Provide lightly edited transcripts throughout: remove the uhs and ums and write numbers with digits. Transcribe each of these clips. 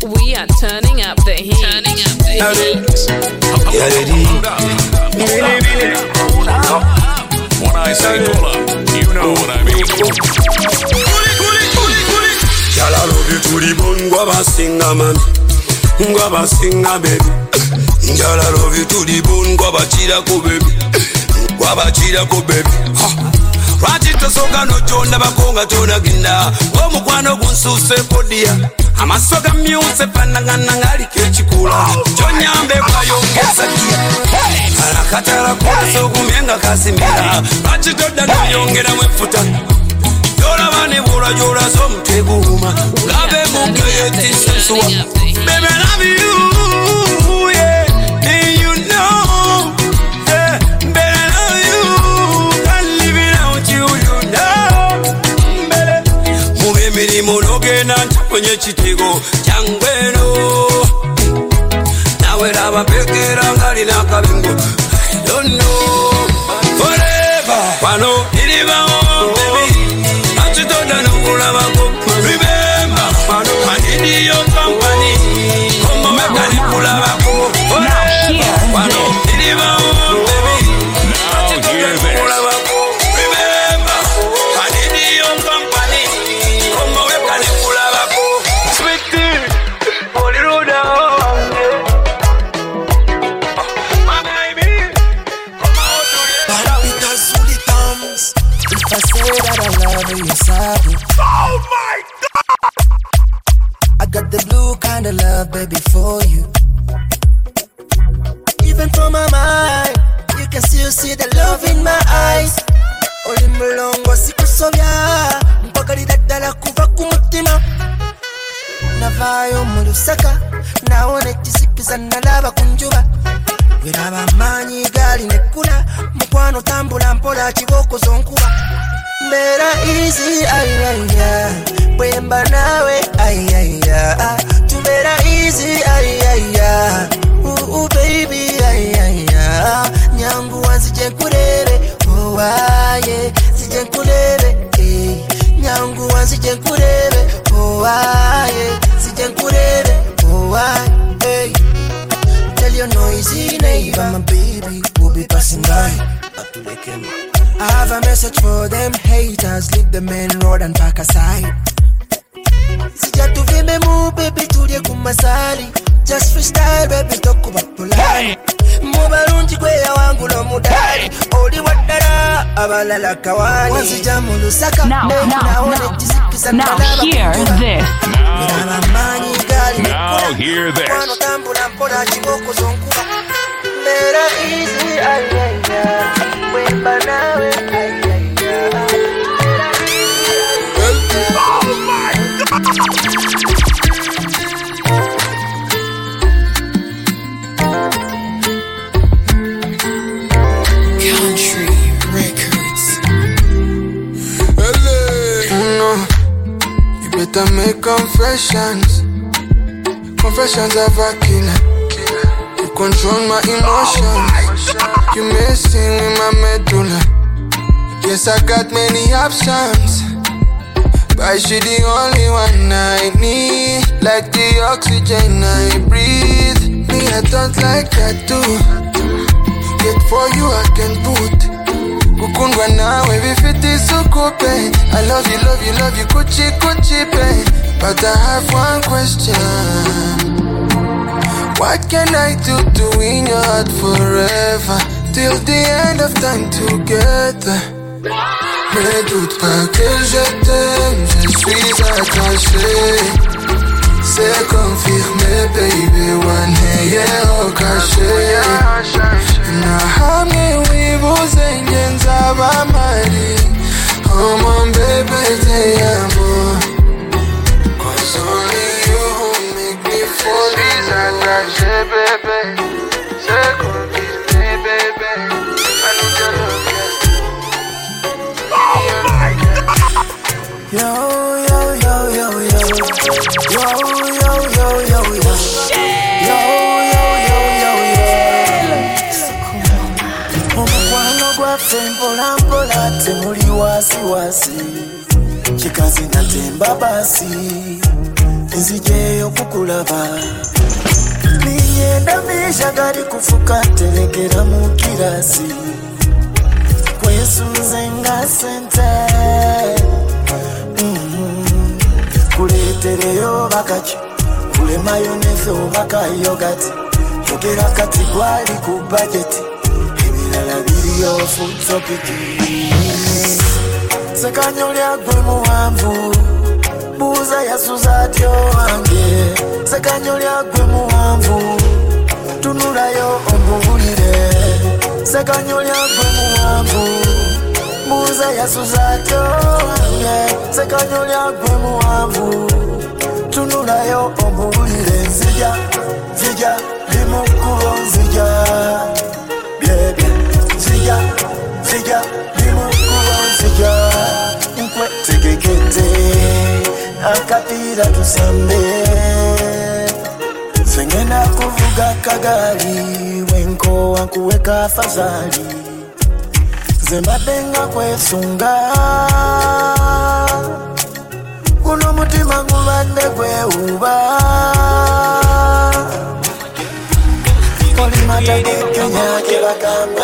We are turning up the heat. Turning up the heat. When I say pull up, you know what I mean. Y'all love you to the bone, go and sing a man, go and sing a baby. Y'all love you to the bone, go and cheer ko baby, go and cheer ko baby. Rachita soga no jonda bakonga tona ginda, omukwano gunsuse podia. Amasoga myuse panangana ngali kechikula, chonyambe kwayongeza kia. Arakatala kwa sogu mienga kasimira, rachita dano yongera mwefuta. Yola mani bura yola somteguma, ulabe mungeyeti sensua. Baby I love you, yeah, and you know, yeah, baby I love you, can't live without you, you know, baby. Mubemiri monoge nanta kwenye chitego, changweno. Nawe raba pekera ngali nakabengo, I don't know, forever, wano iliba on, baby. Remember, I need your company. Come on, make a pull up. Remember, I need your company. Come on, make a pull up. Sweetie, hold it down. My baby, come out to the thumbs. If I say that I love you, sorry. Oh my God! I got the blue kind of love, baby, for you. Even from my mind, you can still see the love in my eyes. Oli mulongo sikusobya, mpaka lidadala kuva kumutima. Navayo mulusaka, naone chisikiza nalaba kunjuba. Wiraba manyi gali nekula, mkwano tambula mpola chiboko zonkuba. Mera easy, ayaya, wemba nawe, ayaya. Tumera easy, ayaya, baby, ayaya. Nyangu wanzije kurebe, oh aye, zije kurebe, eh. Nyangu wanzije kurebe, oh aye, zije kurebe, oh aye, eh. Tell your noisy neighbor, my baby, will be passing by. I have a message for them haters, leave the main road and back aside. Sija tuvime mu baby tulie kumasali, just freestyle baby toku bapulani. Mubarunji kweya wangu no mudari, oli wadara abalala kawani. Wanzija mulusaka, now hear this. Now hear this. Mera easy, ayaya, wemba nawe, ayaya. Oh my God! Country Records. No, you better make confessions. Confessions of a killer. You control my emotions. You messing with my medulla. Yes, I got many options, but she the only one I need. Like the oxygen I breathe. Me, I don't like that too. Yet for you I can put Kukundwa nawe vifiti sukupe. I love you, love you, love you, kuchi kuchi pe. But I have one question. What can I do to win your heart forever? Till the end of time together. Ne doute pas que je t'aime, je suis attaché. C'est confirmé, baby, one year au cachet. Na hamwe wibuze nzaba mari. Oh mon bébé, te amo. 'Cause only you make me fall. Suis attaché, bébé. C'est confirmé, bébé. I need your love. Yo, yo, yo, yo, yo. Yo, yo, yo, yo, yo. Yo, yo, yo, yo, yo. Omukwano gwaffe mpola mpola temuli wasi wasi. Chikazi natemba basi. nzijeyo kukulaba ninyenda mishagali kufuka telekera mu kirasi kwesunze nga sente kuletereyo bakaki kule mayonnaise obaka yogati yogera kati gwali ku budget ebirala biriyo food topic sekanyo lyagwe muwanvu buuza yasuza atyo wange sekanyo lyagwe muwanvu tunulayo omubulire sekanyo lyagwe muwanvu buuza yasuza atyo wange sekanyo lyagwe muwanvu tunulayo omubulire nzija limukubo nzija byebye nzija limukubo nzija nkwe tegekete akapira tusambe sengena kuvuga kagali wenko wankuweka afadhali zembabenga kwesunga kuno mutima ngubadde gwewuba kolimata gekenya kebagamba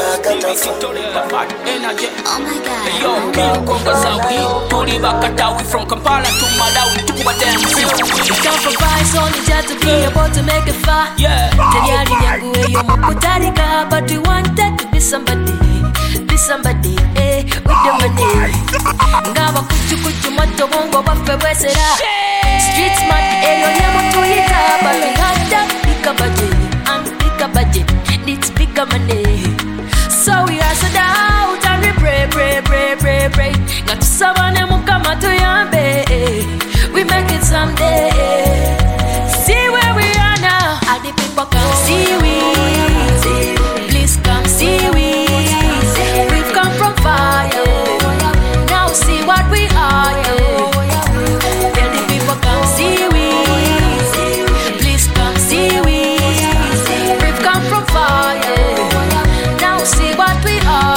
Oh my God. Yo, Konga Sawi, Tuli Bakatawi from Kampala to Malawi to a damn film. Compromise only just to be able to make it far. Yeah. Tayari yangu eyo mukutarika, but we wanted to be somebody, eh, with the money. Ngaba kuchu moto bongo bafe bwesera. Street smart eyo yemo tuyita, but we had that bigger budget, and bigger budget needs bigger money. So we hustle out and we pray. Got to sabane mukama tuyambe. We make it someday. See where we are now. All the people come see we. Please come see we. We've come from fire. Now see what we are. Tell the people come see we. Please come see we. We've come from fire. Now see what we are.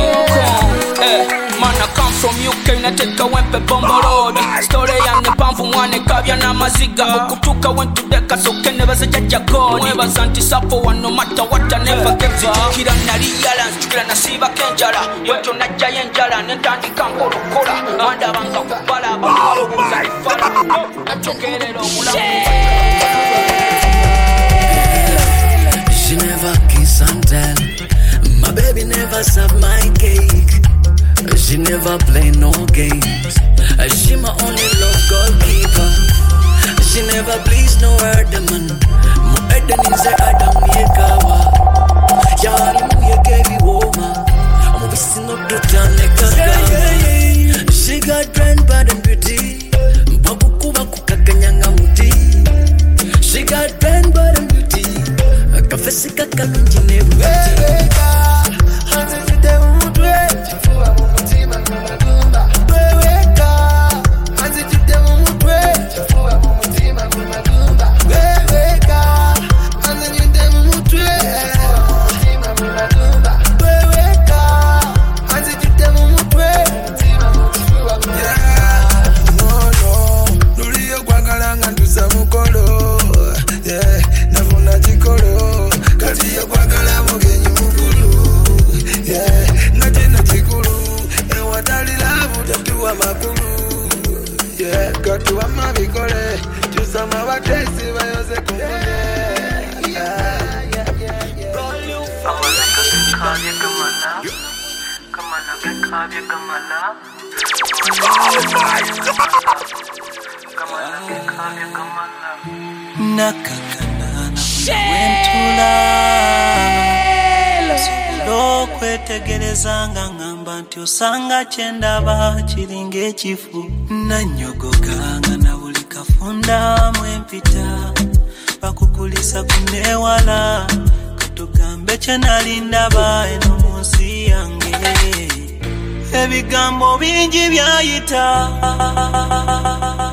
Man, I come from UK, nateka wempe bombo road. Story yange pamvu mwane kabya na maziga. Okutuka went to deka so kene basejaja god. Mweba zanti sapo one no matter what I never give up. Kira nali yala, njukira nasiba kenjala. Yoto najja yenjala, nentandi kankolo kola. Manda banga kubala, bakalo buzali fala. Nachokerero mulamu. She never kiss and tell. My baby never serve my cake. She never play no games. She my only love goalkeeper. She never please no other man. Mo eden inze adam yekawa. Yari mu yegebi woma. Mo bisino dutane kaka. She got brain bad and beauty. Babu kuba kukakanyanga muti. She got brain bad and beauty. Kafesi kakalunji nebuti. Kwetegerezanga ngamba nti osanga kyendaba kiringa ekifu nanyogoganga na buli kafunda mwempita bakukulisa kunewala katugambe kyenalindaba eno mu nsi yange ebigambo bingi byayita